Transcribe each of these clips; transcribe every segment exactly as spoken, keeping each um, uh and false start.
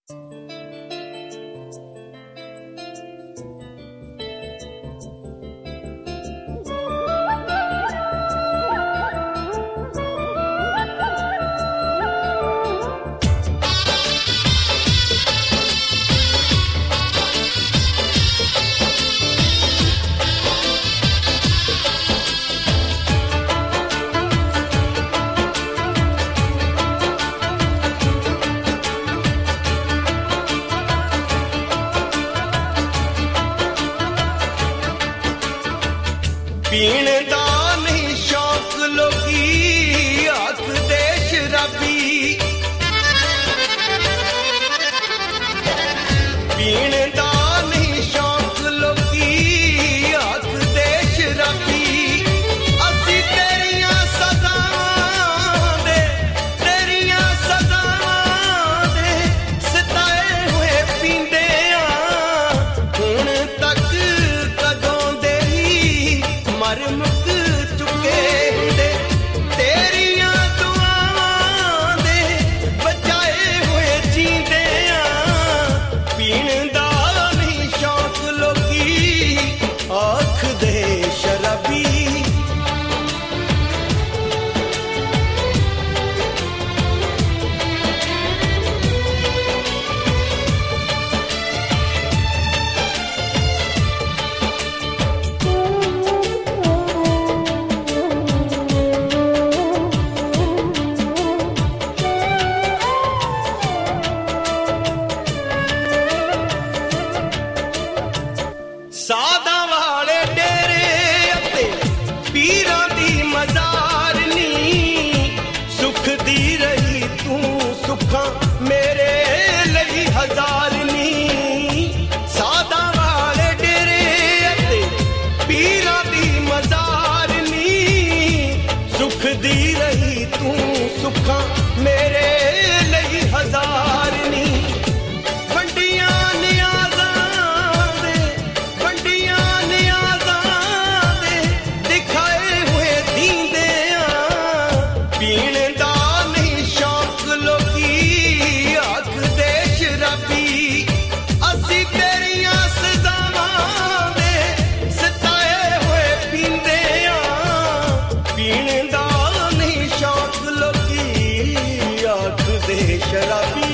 ਪੀਣ ਦਾ ਨਹੀਂ ਸ਼ੌਕ ਲੋਕੀ ਆਖਦੇ ਸ਼ਰਾਬੀ, ਪੀਣ ਦਾ ਨਹੀਂ ਸ਼ੌਕ ਲੋਕੀ ਆਖਦੇ ਸ਼ਰਾਬੀ। ਅਸੀਂ ਤੇਰੀਆਂ ਸਜ਼ਾਵਾਂ ਦੇ ਤੇਰੀਆਂ ਸਜ਼ਾਵਾਂ ਦੇ ਸਤਾਏ ਹੋਏ ਪੀਂਦੇ ਆਂ, ਹੁਣ ਤੱਕ ਕਦੋਂ ਦੇ ਹੀ ਮਰ ਮੁੱਕ ਚੁੱਕੇ ਹੁੰਦੇ, ਤੇਰੀਆਂ ਦੁਆਵਾਂ ਦੇ ਬਚਾਏ ਹੋਏ ਜੀਂਦੇ ਆਂ। ਪੀਣ ਦਾ ਨਹੀਂ ਸ਼ੌਕ ਲੋਕੀ ਆਖਦੇ ਸ਼ਰਾਬੀ। ਸਾਧਾਂ ਵਾਲੇ ਡੇਰੇ ਅਤੇ ਪੀਰਾਂ ਦੀ ਮਜ਼ਾਰ ਨੀ, ਸੁੱਖ ਦੀ ਰਹੀ ਤੂੰ ਸੁੱਖਾਂ ਮੇਰੇ ਲਈ ਹਜ਼ਾਰ ਨੀ। ਸਾਧਾਂ ਵਾਲੇ ਡੇਰੇ ਅਤੇ ਪੀਰਾਂ ਦੀ ਮਜ਼ਾਰ ਨੀ, ਸੁੱਖ ਦੀ ਰਹੀ ਤੂੰ ਸੁੱਖਾਂ ਮੇਰੇ ਲਈ ਹਜ਼ਾਰ ਨੀ। ਵੰਡੀਆਂ ਨਿਆਜ਼ਾਂ ਦੇ ਵੰਡੀਆਂ ਨਿਆਜ਼ਾਂ ਦੇ ਦਿਖਾਏ ਹੋਏ ਦੀਂਦੇ ਆਂ, ਪੀਣ ਦਾ ਨਹੀਂ ਸ਼ੌਕ ਲੋਕੀ ਆਖਦੇ ਸ਼ਰਾਬੀ। ਅਸੀਂ ਤੇਰੀਆਂ ਸਜ਼ਾਵਾਂ ਦੇ ਸਤਾਏ ਹੋਏ ਪੀਂਦੇ ਆਂ, ਪੀਣ ਦਾ ਨਹੀਂ ਸ਼ੌਕ ਲੋਕੀ ਆਖਦੇ ਸ਼ਰਾਬੀ।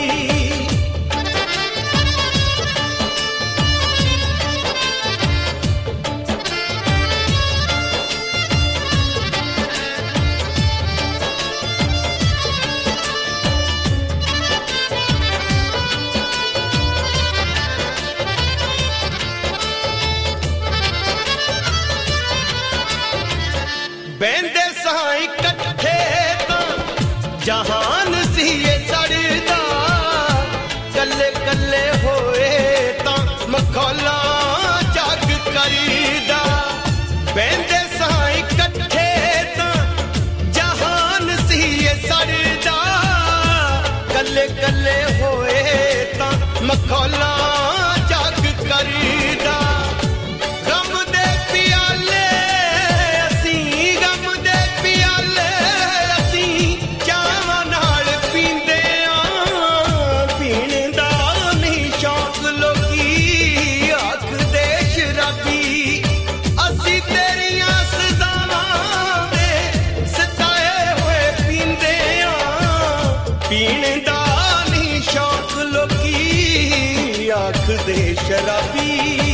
ਬਹਿੰਦੇ ਸਾਂ ਇਕੱਠੇ ਤਾਂ ਜਹਾਨ ਸੀ ਇਹ ਸੜਦਾ, ਕੱਲੇ ਕੱਲੇ ਹੋਏ ਤਾਂ ਮਖੌਲਾਂ ਜੱਗ ਕਰੀਦਾ। ਬਹਿੰਦੇ ਸਾਂ ਇਕੱਠੇ ਤਾਂ ਜਹਾਨ ਸੀ ਇਹ ਸੜਦਾ, ਕੱਲੇ ਕੱਲੇ ਹੋਏ ਤਾਂ ਮਖੌਲਾਂ ਜੱਗ ਕਰੀਦਾ। ਗਮ ਦੇ ਪਿਆਲੇ ਅਸੀਂ ਗਮ ਦੇ ਪਿਆਲੇ ਅਸੀਂ ਚਾਵਾਂ ਨਾਲ ਪੀਂਦੇ ਆਂ, ਪੀਣ ਦਾ ਨਹੀਂ ਸ਼ੌਕ ਲੋਕੀ ਆਖਦੇ ਸ਼ਰਾਬੀ। ਅਸੀਂ ਤੇਰੀਆਂ ਸਜ਼ਾਵਾਂ ਦੇ ਸਤਾਏ ਹੋਏ ਪੀਂਦੇ ਆਂ, ਪੀਣ ਦਾ ਨਹੀਂ ਸ਼ੌਕ ਲੋਕੀ ਆਖਦੇ ਸ਼ਰਾਬੀ।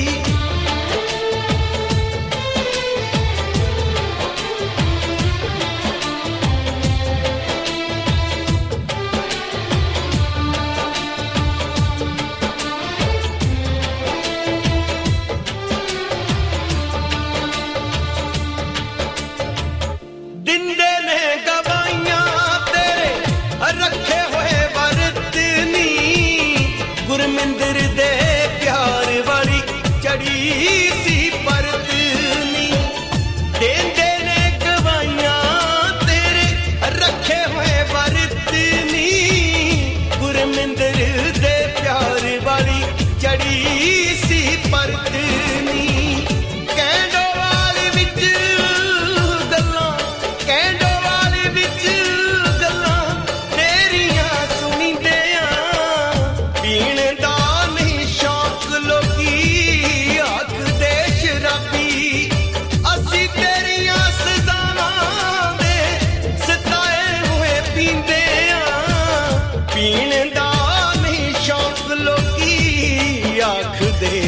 ਦਿੰਦੇ ਨੇ ਗਵਾਈਆਂ ਤੇਰੇ ਰੱਖੇ ਹੋਏ ਵਰਤ ਨੀ, ਗੁਰਮਿੰਦਰ ਦੇ ਪਿਆਰ ਵਾਲੀ ਚੜੀ ਸੀ ਪਰਤ ਨੀ। ਦਿੰਦੇ ਨੇ ਗਵਾਈਆਂ ਤੇਰੇ ਰੱਖੇ ਹੋਏ ਵਰਤ ਨੀ, ਗੁਰਮਿੰਦਰ ਦੇ ਪਿਆਰ ਵਾਲੀ ਚੜੀ ਸੀ ਪਰਤ ਨੀ। ਕੈਂਡੋਵਾਲ ਵਿੱਚ ਗੱਲਾਂ ਕੈਂਡੋਵਾਲ ਵਿੱਚ ਗੱਲਾਂ ਤੇਰੀਆਂ ਸੁਣੀਂਦੇ ਆਂ, ਪੀਣ ਦੇ